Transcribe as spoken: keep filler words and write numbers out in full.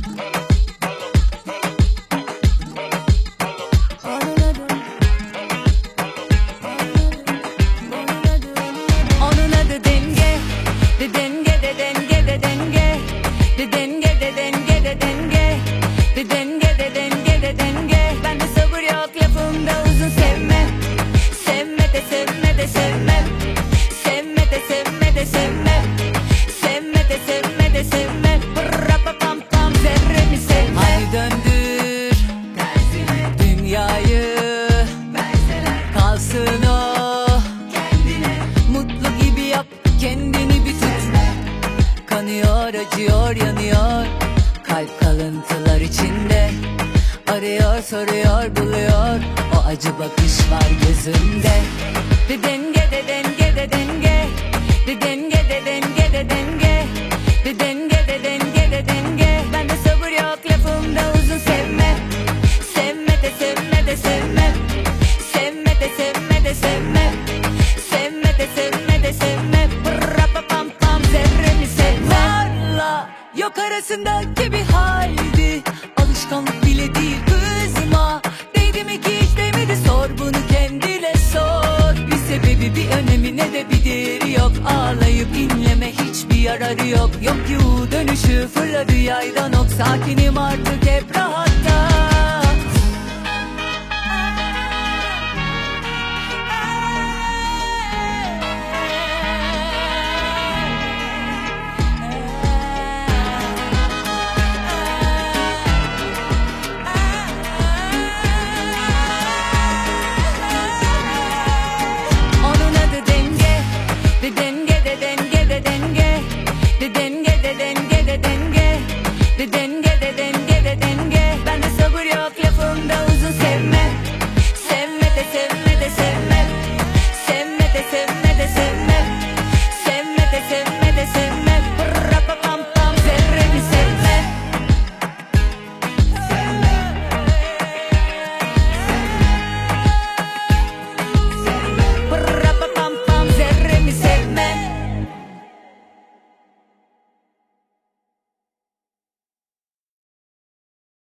Onun adı denge, de denge de denge de denge, de denge de denge de denge, de denge de denge de denge. Bende sabır yok, lafımda uzun sevmem, sevme de sevme de sevmem, sevme de sevme de sevmem, sevme de sevme de sevmem. Rapa pam pam zerremi sevmem. Hadi döndür tersine dünyayı, verseler kalsın o kendine. Mutlu gibi yap kendini bir tut. Kanıyor, acıyor, yanıyor, kalp kalıntılar içinde. Arıyor, soruyor, buluyor, o acı bakış var gözünde. De denge de denge de denge, de denge de denge de denge, de denge de denge de denge. Bende sabır yok, lafımda uzun sevmem, sevme de sevme de sevmem, sevme de sevme de sevmem, sevme de sevme de sevmem. Rapa pam pam zerremi sevmem. Varla yok arasındaki bir haldi, alışkanlık bile değil, kızma. Değdi mi ki hiç değmedi, sor bunu kendine sor. Bir sebebi, bir önemi, ne de bir değeri yok. Ağlayıp inleme, hiçbir yararı yok. Yok ki U dönüşü, fırladı yaydan ok. Sakinim artık, hep rahat.